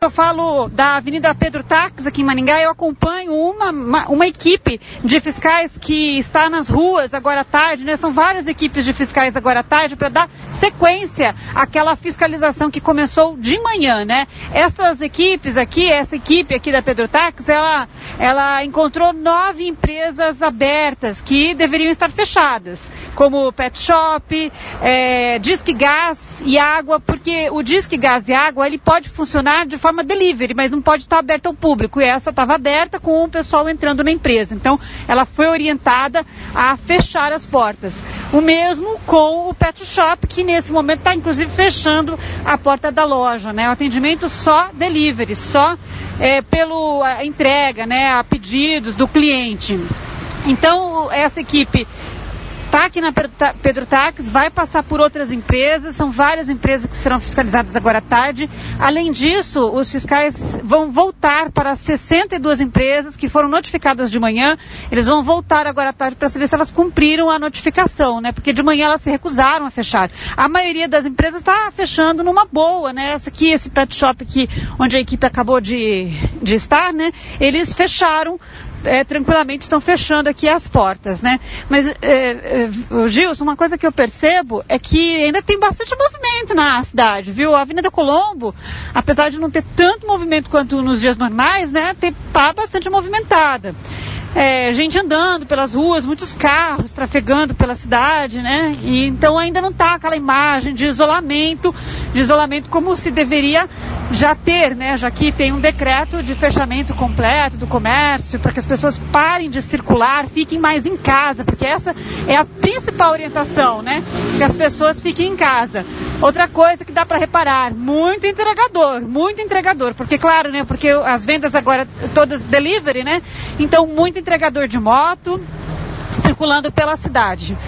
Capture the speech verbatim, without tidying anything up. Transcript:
eu falo da Avenida Pedro Taques, aqui em Maringá, eu acompanho uma, uma, uma equipe de fiscais que está nas ruas agora à tarde, né? São várias equipes de fiscais agora à tarde para dar sequência àquela fiscalização que começou de manhã, né? Essas equipes aqui, essa equipe aqui da Pedro Taques, ela, ela encontrou nove empresas abertas que deveriam estar fechadas, como Pet Shop, é, Disque Gás e Água, porque o Disque Gás e Água, ele pode funcionar de forma delivery, mas não pode estar aberto ao público, e essa estava aberta com o pessoal entrando na empresa, então ela foi orientada a fechar as portas. O mesmo com o Pet Shop, que nesse momento está inclusive fechando a porta da loja, né? O atendimento só delivery, só é, pelo a entrega, né, a pedidos do cliente. Então essa equipe está aqui na Pedro Taques, vai passar por outras empresas, são várias empresas que serão fiscalizadas agora à tarde. Além disso, os fiscais vão voltar para sessenta e duas empresas que foram notificadas de manhã, eles vão voltar agora à tarde para saber se elas cumpriram a notificação, né? Porque de manhã elas se recusaram a fechar. A maioria das empresas está fechando numa boa, né? Essa aqui, esse Pet Shop aqui, onde a equipe acabou de, de estar, né? Eles fecharam É, tranquilamente, estão fechando aqui as portas, né? Mas, é, é, Gilson, uma coisa que eu percebo é que ainda tem bastante movimento na cidade, viu? A Avenida Colombo, apesar de não ter tanto movimento quanto nos dias normais, né? Tem, tá bastante movimentada. É, gente andando pelas ruas, muitos carros trafegando pela cidade, né? E então ainda não está aquela imagem de isolamento, de isolamento como se deveria já ter, né? Já que tem um decreto de fechamento completo do comércio, para que as pessoas parem de circular, fiquem mais em casa, porque essa é a principal orientação, né? Que as pessoas fiquem em casa. Outra coisa que dá para reparar, muito entregador, muito entregador, porque claro, né? Porque as vendas agora todas delivery, né? Então muito entregador de moto circulando pela cidade.